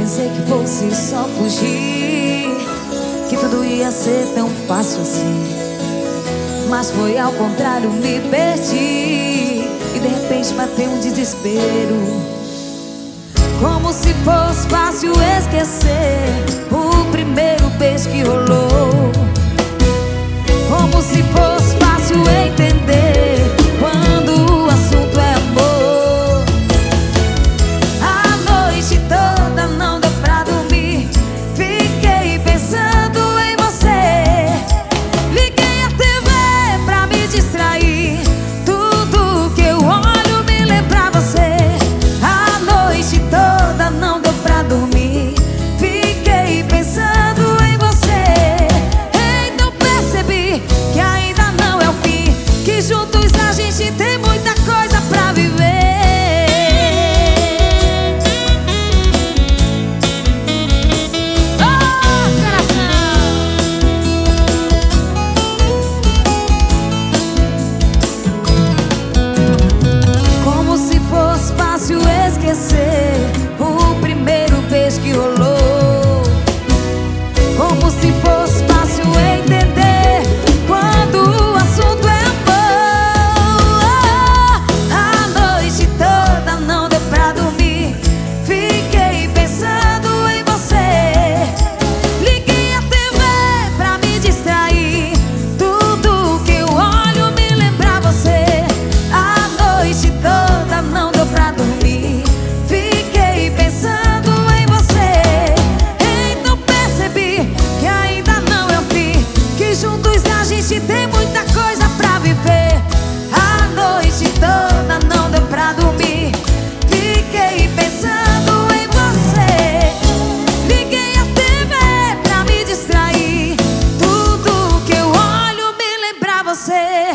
pensei que fosse só fugir, que tudo ia ser tão fácil assim. Mas foi ao contrário, me perdi. E de repente bateu um desespero, como se fosse fácil esquecer o primeiro beijo que rolou. Como se fosse fácil entender quando o assunto é amor. A noite toda não deu pra dormir, fiquei pensando em você. Liguei a TV pra me distrair, tudo que eu olho me lembra você. A noite toda não deu pra dormir, fiquei pensando em você. Então percebi que ainda não é o fim, que juntos a gente tem muita coisa pra viver. Como se fosse fácil esquecer o primeiro beijo que rolou. Como se fosse fácil entender quando o assunto é amor. A noite toda não deu pra dormir, fiquei pensando em você. Liguei a TV pra me distrair, tudo que eu olho me lembra você. A noite toda não deu pra dormir, fiquei pensando em você. Então percebi que ainda não é o fim, que juntos a gente tem muita coisa pra viver. A noite toda não deu pra dormir, fiquei pensando em você. Liguei a TV pra me distrair, tudo que eu olho me lembra você.